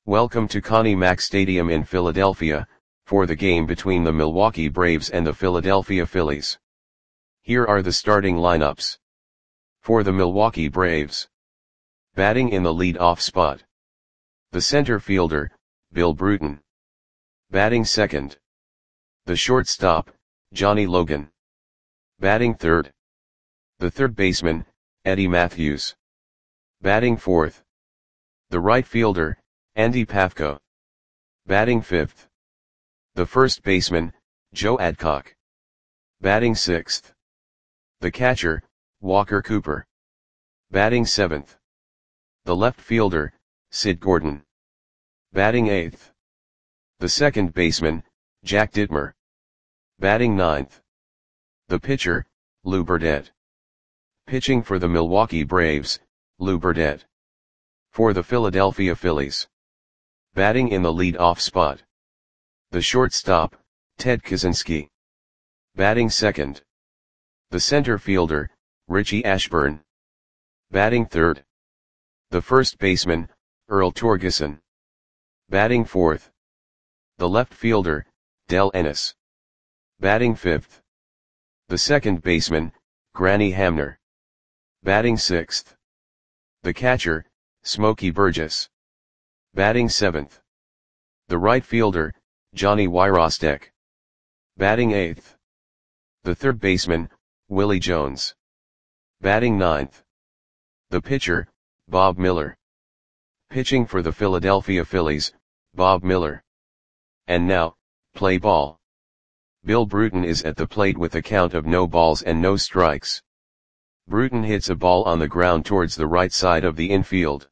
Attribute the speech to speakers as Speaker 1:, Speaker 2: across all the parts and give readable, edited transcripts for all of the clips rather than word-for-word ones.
Speaker 1: Welcome to Connie Mack Stadium in Philadelphia, for the game between the Milwaukee Braves and the Philadelphia Phillies. Here are the starting lineups. For the Milwaukee Braves. Batting in the lead-off spot. The center fielder, Bill Bruton. Batting second. The shortstop, Johnny Logan. Batting third. The third baseman, Eddie Mathews. Batting fourth. The right fielder, Andy Pafko. Batting fifth. The first baseman, Joe Adcock. Batting sixth. The catcher, Walker Cooper. Batting seventh. The left fielder, Sid Gordon. Batting eighth. The second baseman, Jack Dittmer. Batting ninth. The pitcher, Lou Burdett. Pitching for the Milwaukee Braves, Lou Burdett. For the Philadelphia Phillies. Batting in the lead-off spot. The shortstop, Ted Kaczynski. Batting second. The center fielder, Richie Ashburn. Batting third. The first baseman, Earl Torgeson. Batting fourth. The left fielder, Del Ennis. Batting fifth. The second baseman, Granny Hamner. Batting sixth. The catcher, Smokey Burgess. Batting seventh. The right fielder, Johnny Wyrostek. Batting eighth. The third baseman, Willie Jones. Batting ninth. The pitcher, Bob Miller. Pitching for the Philadelphia Phillies, Bob Miller. And now, play ball. Bill Bruton is at the plate with a count of no balls and no strikes. Bruton hits a ball on the ground towards the right side of the infield.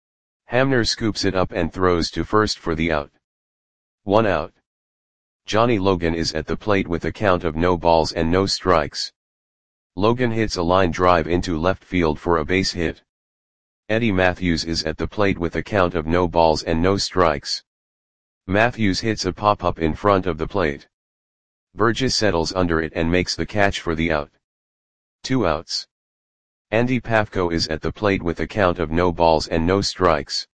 Speaker 1: Hamner scoops it up and throws to first for the out. 1 out. Johnny Logan is at the plate with a count of no balls and no strikes. Logan hits a line drive into left field for a base hit. Eddie Mathews is at the plate with a count of no balls and no strikes. Mathews hits a pop-up in front of the plate. Burgess settles under it and makes the catch for the out. 2 outs. Andy Pafko is at the plate with a count of no balls and no strikes.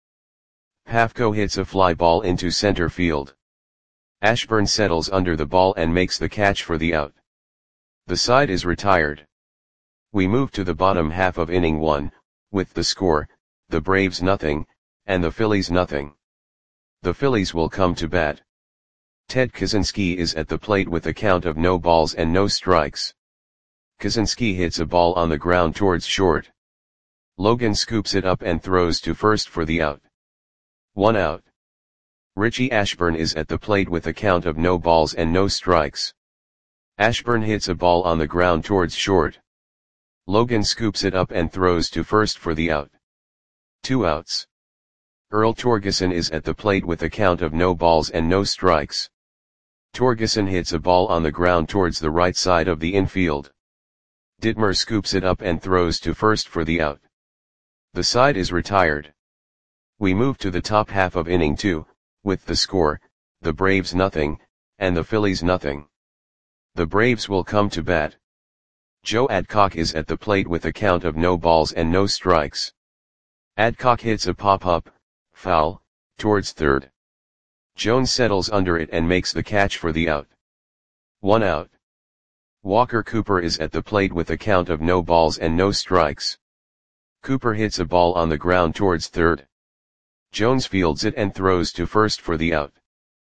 Speaker 1: Pafko hits a fly ball into center field. Ashburn settles under the ball and makes the catch for the out. The side is retired. We move to the bottom half of inning 1, with the score, the Braves nothing, and the Phillies nothing. The Phillies will come to bat. Ted Kaczynski is at the plate with a count of no balls and no strikes. Kaczynski hits a ball on the ground towards short. Logan scoops it up and throws to first for the out. 1 out. Richie Ashburn is at the plate with a count of no balls and no strikes. Ashburn hits a ball on the ground towards short. Logan scoops it up and throws to first for the out. 2 outs. Earl Torgeson is at the plate with a count of no balls and no strikes. Torgeson hits a ball on the ground towards the right side of the infield. Dittmer scoops it up and throws to first for the out. The side is retired. We move to the top half of inning 2, with the score, the Braves nothing, and the Phillies nothing. The Braves will come to bat. Joe Adcock is at the plate with a count of no balls and no strikes. Adcock hits a pop-up, foul, towards third. Jones settles under it and makes the catch for the out. 1 out. Walker Cooper is at the plate with a count of no balls and no strikes. Cooper hits a ball on the ground towards third. Jones fields it and throws to first for the out.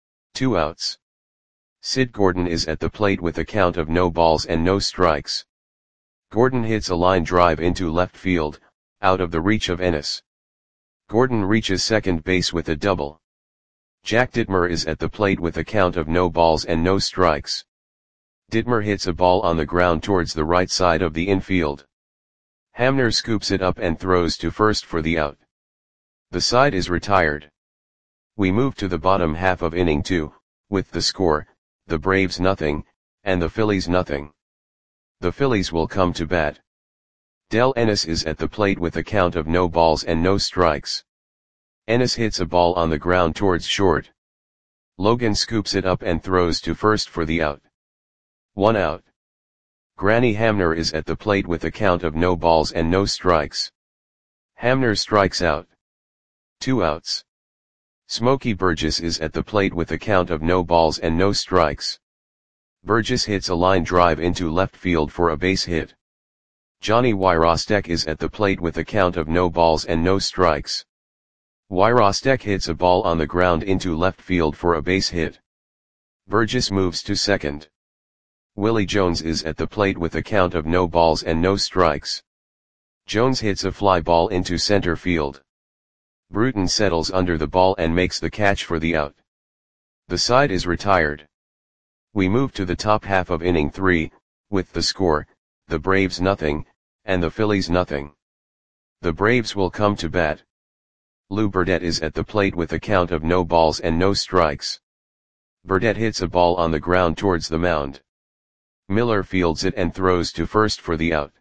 Speaker 1: 2 outs. Sid Gordon is at the plate with a count of no balls and no strikes. Gordon hits a line drive into left field, out of the reach of Ennis. Gordon reaches second base with a double. Jack Dittmer is at the plate with a count of no balls and no strikes. Dittmer hits a ball on the ground towards the right side of the infield. Hamner scoops it up and throws to first for the out. The side is retired. We move to the bottom half of inning 2, with the score, the Braves nothing, and the Phillies nothing. The Phillies will come to bat. Del Ennis is at the plate with a count of no balls and no strikes. Ennis hits a ball on the ground towards short. Logan scoops it up and throws to first for the out. 1 out. Granny Hamner is at the plate with a count of no balls and no strikes. Hamner strikes out. 2 outs. Smokey Burgess is at the plate with a count of no balls and no strikes. Burgess hits a line drive into left field for a base hit. Johnny Wyrostek is at the plate with a count of no balls and no strikes. Wyrostek hits a ball on the ground into left field for a base hit. Burgess moves to second. Willie Jones is at the plate with a count of no balls and no strikes. Jones hits a fly ball into center field. Bruton settles under the ball and makes the catch for the out. The side is retired. We move to the top half of inning 3, with the score, the Braves nothing, and the Phillies nothing. The Braves will come to bat. Lou Burdett is at the plate with a count of no balls and no strikes. Burdett hits a ball on the ground towards the mound. Miller fields it and throws to first for the out.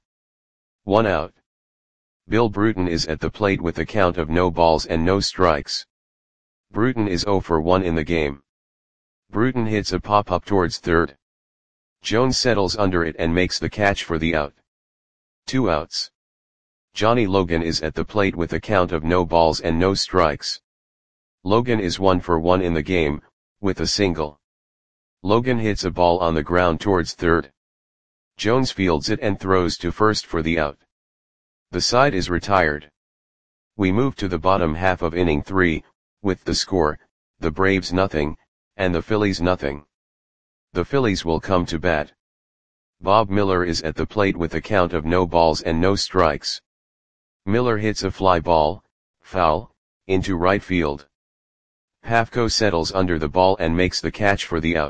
Speaker 1: 1 out. Bill Bruton is at the plate with a count of no balls and no strikes. Bruton is 0 for 1 in the game. Bruton hits a pop-up towards third. Jones settles under it and makes the catch for the out. 2 outs. Johnny Logan is at the plate with a count of no balls and no strikes. Logan is 1 for 1 in the game, with a single. Logan hits a ball on the ground towards third. Jones fields it and throws to first for the out. The side is retired. We move to the bottom half of inning 3, with the score, the Braves nothing, and the Phillies nothing. The Phillies will come to bat. Bob Miller is at the plate with a count of no balls and no strikes. Miller hits a fly ball, foul, into right field. Pafko settles under the ball and makes the catch for the out.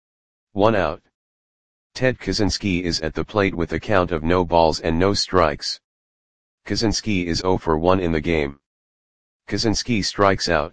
Speaker 1: 1 out. Ted Kaczynski is at the plate with a count of no balls and no strikes. Kaczynski is 0 for 1 in the game. Kaczynski strikes out.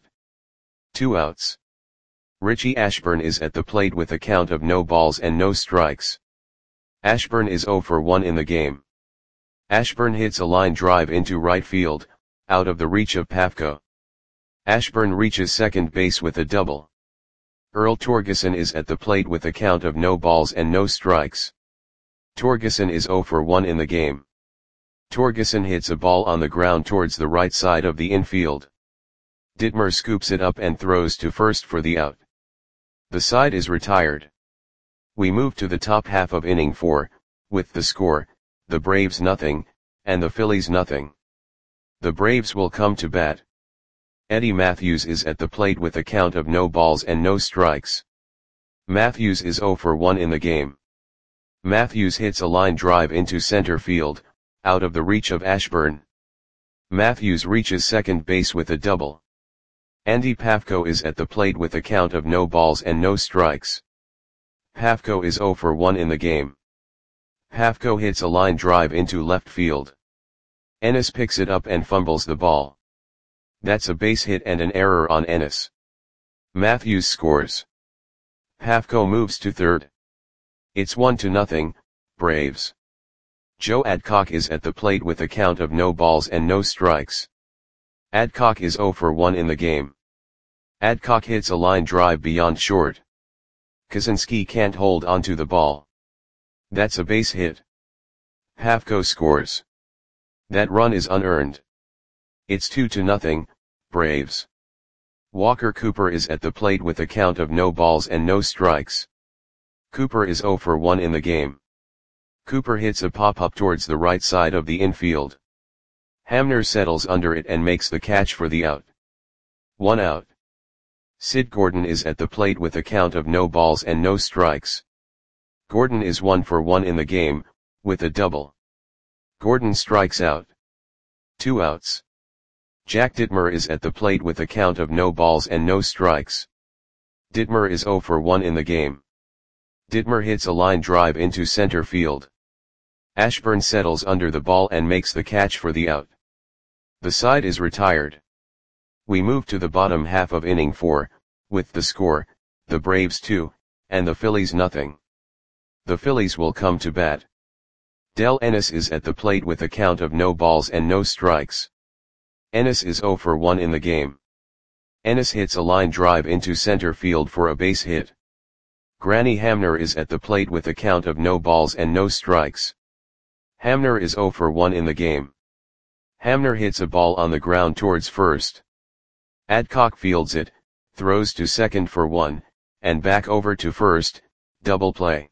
Speaker 1: 2 outs. Richie Ashburn is at the plate with a count of no balls and no strikes. Ashburn is 0 for 1 in the game. Ashburn hits a line drive into right field, out of the reach of Pafko. Ashburn reaches second base with a double. Earl Torgeson is at the plate with a count of no balls and no strikes. Torgeson is 0 for 1 in the game. Torgeson hits a ball on the ground towards the right side of the infield. Ditmer scoops it up and throws to first for the out. The side is retired. We move to the top half of inning 4, with the score, the Braves nothing, and the Phillies nothing. The Braves will come to bat. Eddie Matthews is at the plate with a count of no balls and no strikes. Matthews is 0 for 1 in the game. Matthews hits a line drive into center field, out of the reach of Ashburn. Matthews reaches second base with a double. Andy Pafko is at the plate with a count of no balls and no strikes. Pafko is 0 for 1 in the game. Pafko hits a line drive into left field. Ennis picks it up and fumbles the ball. That's a base hit and an error on Ennis. Matthews scores. Pafko moves to third. It's 1-0, Braves. Joe Adcock is at the plate with a count of no balls and no strikes. Adcock is 0 for 1 in the game. Adcock hits a line drive beyond short. Kaczynski can't hold onto the ball. That's a base hit. Pafko scores. That run is unearned. It's 2-0, Braves. Walker Cooper is at the plate with a count of no balls and no strikes. Cooper is 0 for 1 in the game. Cooper hits a pop-up towards the right side of the infield. Hamner settles under it and makes the catch for the out. 1 out. Sid Gordon is at the plate with a count of no balls and no strikes. Gordon is 1 for 1 in the game, with a double. Gordon strikes out. 2 outs. Jack Ditmer is at the plate with a count of no balls and no strikes. Ditmer is 0 for 1 in the game. Ditmer hits a line drive into center field. Ashburn settles under the ball and makes the catch for the out. The side is retired. We move to the bottom half of inning 4, with the score, the Braves 2, and the Phillies nothing. The Phillies will come to bat. Del Ennis is at the plate with a count of no balls and no strikes. Ennis is 0 for 1 in the game. Ennis hits a line drive into center field for a base hit. Granny Hamner is at the plate with a count of no balls and no strikes. Hamner is 0 for 1 in the game. Hamner hits a ball on the ground towards first. Adcock fields it, throws to second for 1, and back over to first, double play.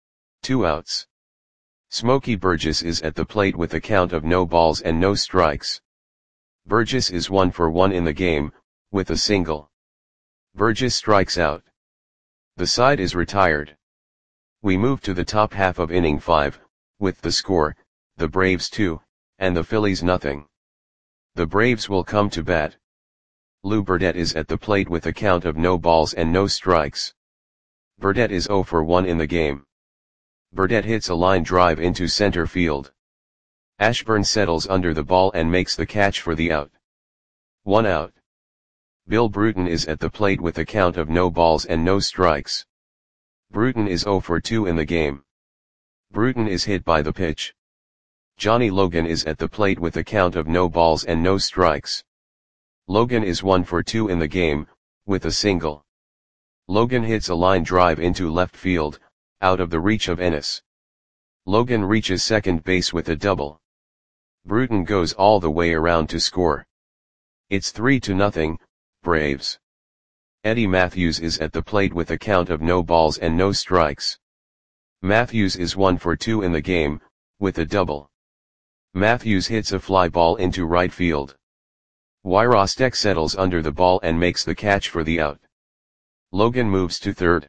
Speaker 1: 2 outs. Smokey Burgess is at the plate with a count of no balls and no strikes. Burgess is 1 for 1 in the game, with a single. Burgess strikes out. The side is retired. We move to the top half of inning 5, with the score, the Braves 2, and the Phillies nothing. The Braves will come to bat. Lou Burdette is at the plate with a count of no balls and no strikes. Burdette is 0 for 1 in the game. Burdette hits a line drive into center field. Ashburn settles under the ball and makes the catch for the out. 1 out. Bill Bruton is at the plate with a count of no balls and no strikes. Bruton is 0 for 2 in the game. Bruton is hit by the pitch. Johnny Logan is at the plate with a count of no balls and no strikes. Logan is 1 for 2 in the game, with a single. Logan hits a line drive into left field, out of the reach of Ennis. Logan reaches second base with a double. Bruton goes all the way around to score. It's 3-0, Braves. Eddie Matthews is at the plate with a count of no balls and no strikes. Matthews is 1 for 2 in the game, with a double. Matthews hits a fly ball into right field. Wyrostek settles under the ball and makes the catch for the out. Logan moves to third.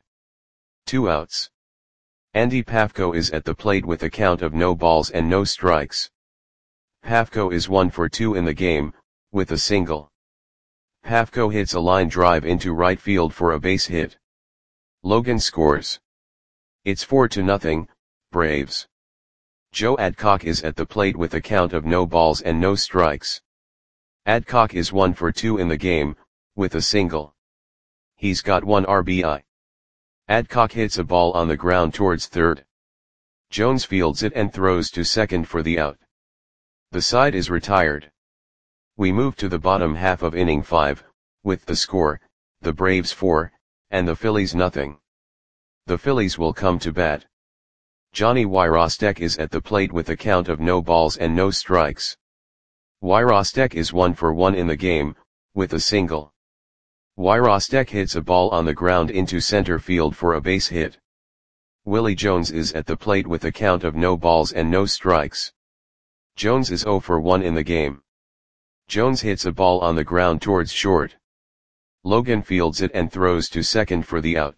Speaker 1: 2 outs. Andy Pafko is at the plate with a count of no balls and no strikes. Pafko is 1 for 2 in the game, with a single. Pafko hits a line drive into right field for a base hit. Logan scores. It's 4-0, Braves. Joe Adcock is at the plate with a count of no balls and no strikes. Adcock is 1 for 2 in the game, with a single. He's got 1 RBI. Adcock hits a ball on the ground towards third. Jones fields it and throws to second for the out. The side is retired. We move to the bottom half of inning 5, with the score, the Braves 4, and the Phillies nothing. The Phillies will come to bat. Johnny Wyrostek is at the plate with a count of no balls and no strikes. Wyrostek is 1 for 1 in the game, with a single. Wyrostek hits a ball on the ground into center field for a base hit. Willie Jones is at the plate with a count of no balls and no strikes. Jones is 0 for 1 in the game. Jones hits a ball on the ground towards short. Logan fields it and throws to second for the out.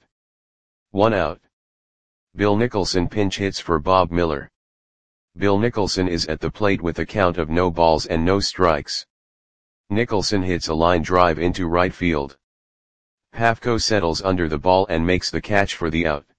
Speaker 1: 1 out. Bill Nicholson pinch hits for Bob Miller. Bill Nicholson is at the plate with a count of no balls and no strikes. Nicholson hits a line drive into right field. Pafko settles under the ball and makes the catch for the out.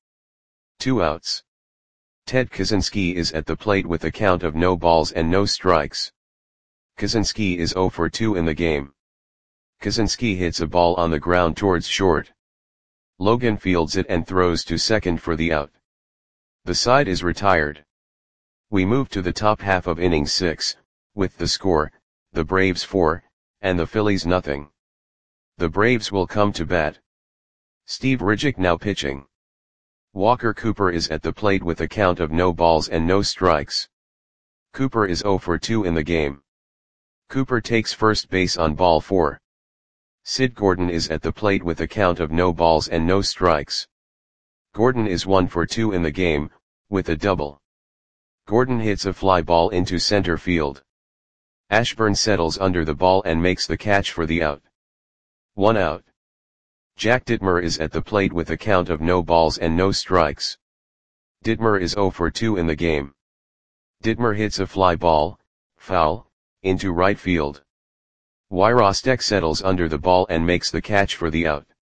Speaker 1: 2 outs. Ted Kaczynski is at the plate with a count of no balls and no strikes. Kaczynski is 0 for 2 in the game. Kaczynski hits a ball on the ground towards short. Logan fields it and throws to second for the out. The side is retired. We move to the top half of inning 6, with the score, the Braves 4, and the Phillies nothing. The Braves will come to bat. Steve Ridgick now pitching. Walker Cooper is at the plate with a count of no balls and no strikes. Cooper is 0 for 2 in the game. Cooper takes first base on ball 4. Sid Gordon is at the plate with a count of no balls and no strikes. Gordon is 1 for 2 in the game, with a double. Gordon hits a fly ball into center field. Ashburn settles under the ball and makes the catch for the out. 1 out. Jack Dittmer is at the plate with a count of no balls and no strikes. Dittmer is 0 for 2 in the game. Dittmer hits a fly ball, foul, into right field. Wyrostek settles under the ball and makes the catch for the out.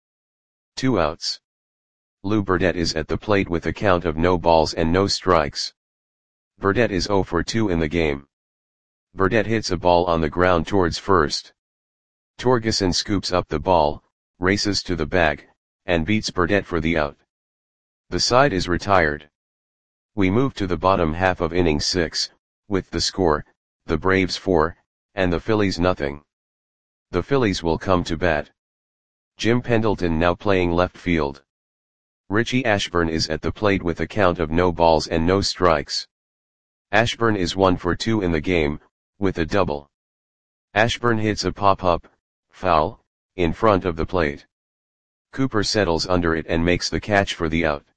Speaker 1: 2 outs. Lou Burdette is at the plate with a count of no balls and no strikes. Burdette is 0 for 2 in the game. Burdette hits a ball on the ground towards first. Torgeson scoops up the ball, races to the bag, and beats Burdette for the out. The side is retired. We move to the bottom half of inning 6, with the score, the Braves 4, and the Phillies nothing. The Phillies will come to bat. Jim Pendleton now playing left field. Richie Ashburn is at the plate with a count of no balls and no strikes. Ashburn is 1 for 2 in the game, with a double. Ashburn hits a pop-up, foul, in front of the plate. Cooper settles under it and makes the catch for the out.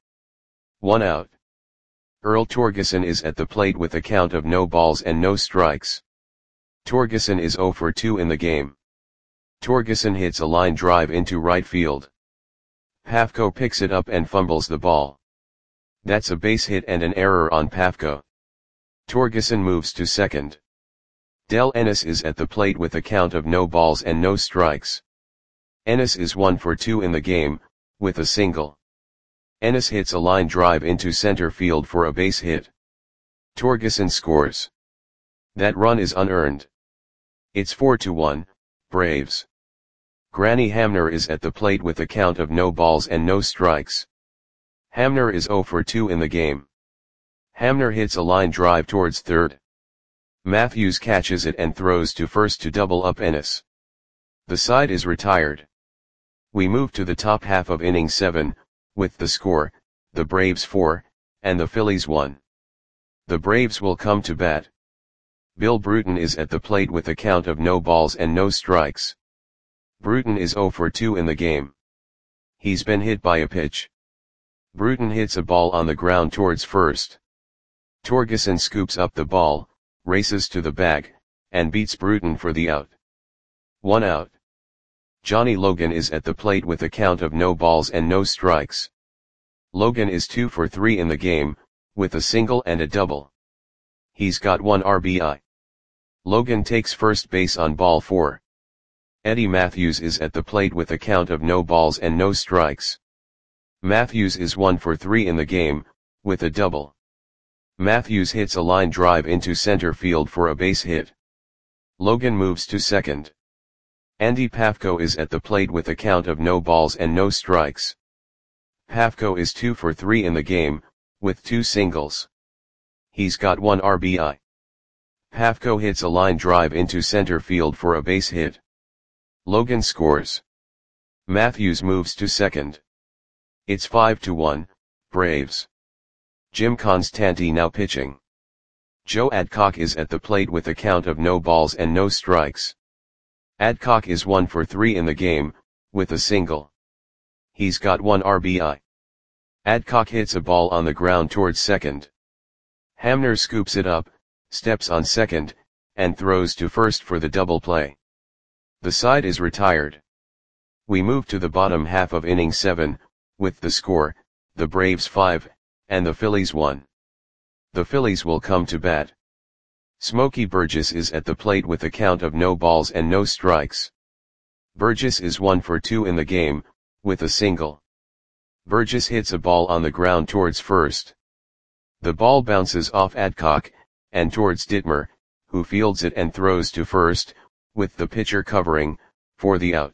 Speaker 1: 1 out. Earl Torgeson is at the plate with a count of no balls and no strikes. Torgeson is 0 for 2 in the game. Torgeson hits a line drive into right field. Pafko picks it up and fumbles the ball. That's a base hit and an error on Pafko. Torgeson moves to second. Del Ennis is at the plate with a count of no balls and no strikes. Ennis is 1 for 2 in the game, with a single. Ennis hits a line drive into center field for a base hit. Torgeson scores. That run is unearned. It's 4-1, Braves. Granny Hamner is at the plate with a count of no balls and no strikes. Hamner is 0 for 2 in the game. Hamner hits a line drive towards third. Matthews catches it and throws to first to double up Ennis. The side is retired. We move to the top half of inning 7, with the score, the Braves 4, and the Phillies 1. The Braves will come to bat. Bill Bruton is at the plate with a count of no balls and no strikes. Bruton is 0 for 2 in the game. He's been hit by a pitch. Bruton hits a ball on the ground towards first. Torgeson scoops up the ball, races to the bag, and beats Bruton for the out. 1 out. Johnny Logan is at the plate with a count of no balls and no strikes. Logan is 2 for 3 in the game, with a single and a double. He's got 1 RBI. Logan takes first base on ball 4. Eddie Matthews is at the plate with a count of no balls and no strikes. Matthews is 1 for 3 in the game, with a double. Matthews hits a line drive into center field for a base hit. Logan moves to second. Andy Pafko is at the plate with a count of no balls and no strikes. Pafko is 2 for 3 in the game, with 2 singles. He's got 1 RBI. Pafko hits a line drive into center field for a base hit. Logan scores. Matthews moves to second. It's 5-1, Braves. Jim Constanti now pitching. Joe Adcock is at the plate with a count of no balls and no strikes. Adcock is 1 for 3 in the game, with a single. He's got 1 RBI. Adcock hits a ball on the ground towards second. Hamner scoops it up, steps on second, and throws to first for the double play. The side is retired. We move to the bottom half of inning 7, with the score, the Braves 5, and the Phillies 1. The Phillies will come to bat. Smokey Burgess is at the plate with a count of no balls and no strikes. Burgess is 1 for 2 in the game, with a single. Burgess hits a ball on the ground towards first. The ball bounces off Adcock, and towards Dittmer, who fields it and throws to first, with the pitcher covering, for the out.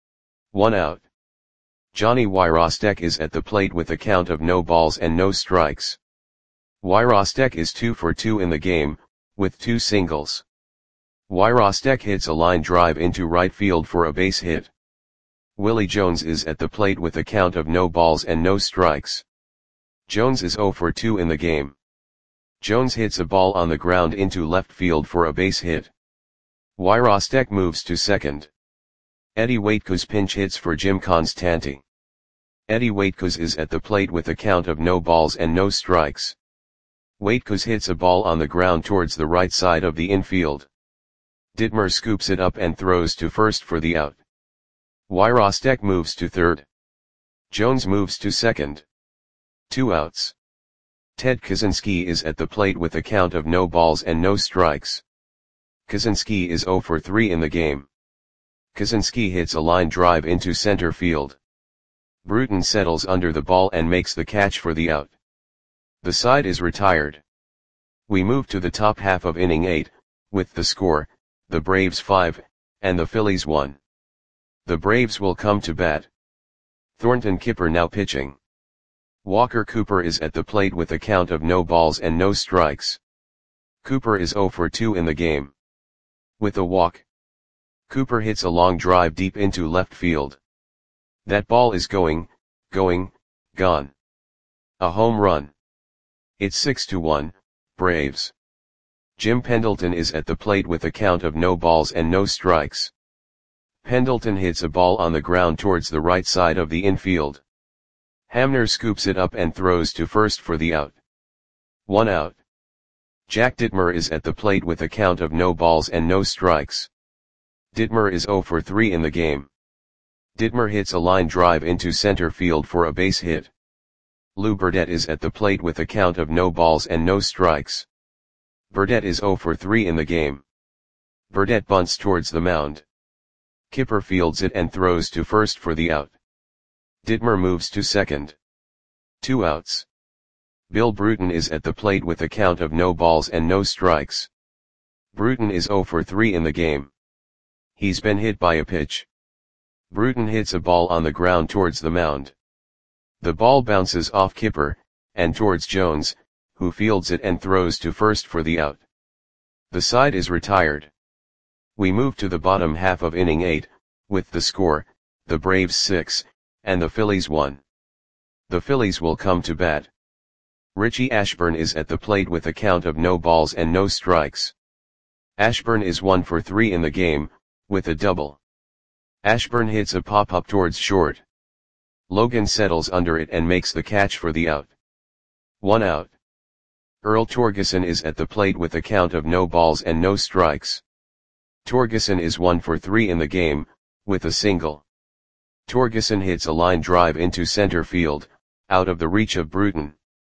Speaker 1: 1 out. Johnny Wyrostek is at the plate with a count of no balls and no strikes. Wyrostek is 2 for 2 in the game, with 2 singles. Wyrostek hits a line drive into right field for a base hit. Willie Jones is at the plate with a count of no balls and no strikes. Jones is 0 for 2 in the game. Jones hits a ball on the ground into left field for a base hit. Wyrostek moves to second. Eddie Waitkus pinch hits for Jim Constanti. Eddie Waitkus is at the plate with a count of no balls and no strikes. Waitkus hits a ball on the ground towards the right side of the infield. Dittmer scoops it up and throws to first for the out. Wyrostek moves to third. Jones moves to second. 2 outs. Ted Kaczynski is at the plate with a count of no balls and no strikes. Kaczynski is 0 for 3 in the game. Kaczynski hits a line drive into center field. Bruton settles under the ball and makes the catch for the out. The side is retired. We move to the top half of inning 8, with the score, the Braves 5, and the Phillies 1. The Braves will come to bat. Thornton Kipper now pitching. Walker Cooper is at the plate with a count of no balls and no strikes. Cooper is 0 for 2 in the game. With a walk. Cooper hits a long drive deep into left field. That ball is gone. A home run. It's 6-1, Braves. Jim Pendleton is at the plate with a count of no balls and no strikes. Pendleton hits a ball on the ground towards the right side of the infield. Hamner scoops it up and throws to first for the out. 1 out. Jack Dittmer is at the plate with a count of no balls and no strikes. Dittmer is 0 for 3 in the game. Dittmer hits a line drive into center field for a base hit. Lou Burdette is at the plate with a count of no balls and no strikes. Burdette is 0 for 3 in the game. Burdette bunts towards the mound. Kipper fields it and throws to first for the out. Dittmer moves to second. 2 outs. Bill Bruton is at the plate with a count of no balls and no strikes. Bruton is 0 for 3 in the game. He's been hit by a pitch. Bruton hits a ball on the ground towards the mound. The ball bounces off Kipper, and towards Jones, who fields it and throws to first for the out. The side is retired. We move to the bottom half of inning 8, with the score, the Braves 6, and the Phillies 1. The Phillies will come to bat. Richie Ashburn is at the plate with a count of no balls and no strikes. Ashburn is 1 for 3 in the game, with a double. Ashburn hits a pop-up towards short. Logan settles under it and makes the catch for the out. 1 out. Earl Torgeson is at the plate with a count of no balls and no strikes. Torgeson is 1 for 3 in the game, with a single. Torgeson hits a line drive into center field, out of the reach of Bruton.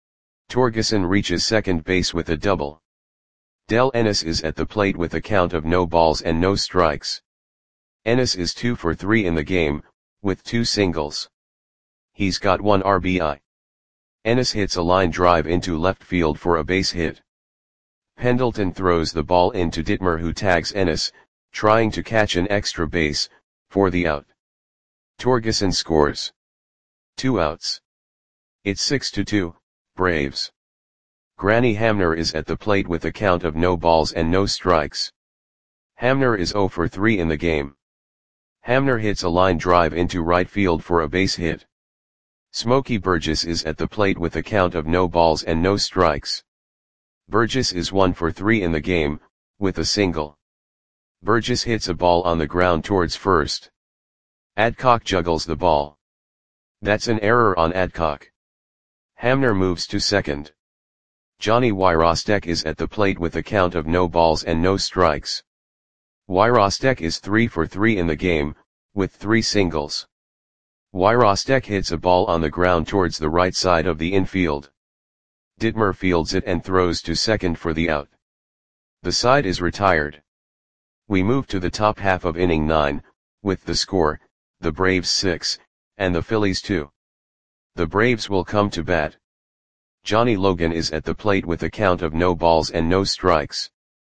Speaker 1: Torgeson reaches second base with a double. Del Ennis is at the plate with a count of no balls and no strikes. Ennis is 2 for 3 in the game, with 2 singles. He's got 1 RBI. Ennis hits a line drive into left field for a base hit. Pendleton throws the ball into Dittmer, who tags Ennis, trying to catch an extra base, for the out. Torgeson scores. 2 outs. It's 6-2, Braves. Granny Hamner is at the plate with a count of no balls and no strikes. Hamner is 0 for 3 in the game. Hamner hits a line drive into right field for a base hit. Smokey Burgess is at the plate with a count of no balls and no strikes. Burgess is 1 for 3 in the game, with a single. Burgess hits a ball on the ground towards first. Adcock juggles the ball. That's an error on Adcock. Hamner moves to second. Johnny Wyrostek is at the plate with a count of no balls and no strikes. Wyrostek is 3 for 3 in the game, with 3 singles. Wyrostek hits a ball on the ground towards the right side of the infield. Dittmer fields it and throws to second for the out. The side is retired. We move to the top half of inning 9, with the score, the Braves 6, and the Phillies 2. The Braves will come to bat. Johnny Logan is at the plate with a count of no balls and no strikes.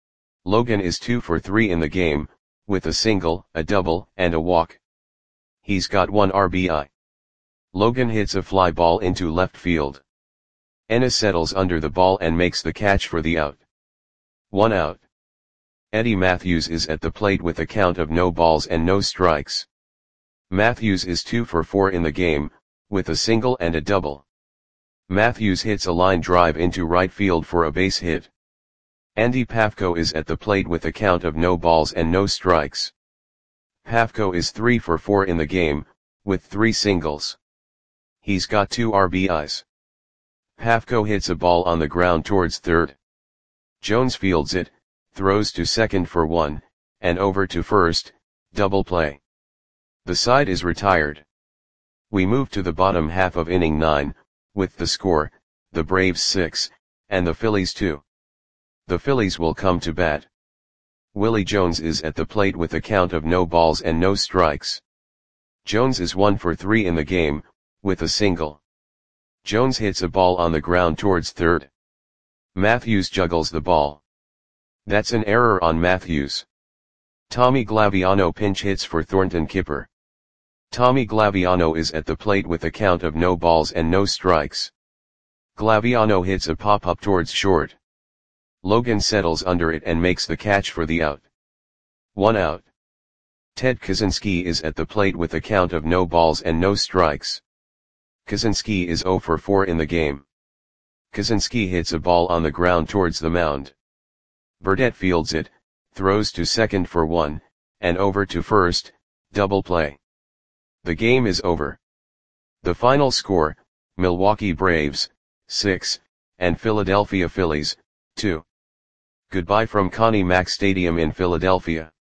Speaker 1: Logan is 2 for 3 in the game, with a single, a double, and a walk. He's got 1 RBI. Logan hits a fly ball into left field. Ennis settles under the ball and makes the catch for the out. 1 out. Eddie Matthews is at the plate with a count of no balls and no strikes. Matthews is 2 for 4 in the game, with a single and a double. Matthews hits a line drive into right field for a base hit. Andy Pafko is at the plate with a count of no balls and no strikes. Pafko is 3 for 4 in the game, with 3 singles. He's got 2 RBIs. Pafko hits a ball on the ground towards third. Jones fields it, throws to second for 1, and over to first, double play. The side is retired. We move to the bottom half of inning 9, with the score, the Braves 6, and the Phillies 2. The Phillies will come to bat. Willie Jones is at the plate with a count of no balls and no strikes. Jones is 1 for 3 in the game, with a single. Jones hits a ball on the ground towards third. Matthews juggles the ball. That's an error on Matthews. Tommy Glaviano pinch hits for Thornton Kipper. Tommy Glaviano is at the plate with a count of no balls and no strikes. Glaviano hits a pop-up towards short. Logan settles under it and makes the catch for the out. 1 out. Ted Kaczynski is at the plate with a count of no balls and no strikes. Kaczynski is 0 for 4 in the game. Kaczynski hits a ball on the ground towards the mound. Burdette fields it, throws to second for 1, and over to first, Double play. The game is over. The final score, Milwaukee Braves, 6, and Philadelphia Phillies, 2. Goodbye from Connie Mack Stadium in Philadelphia.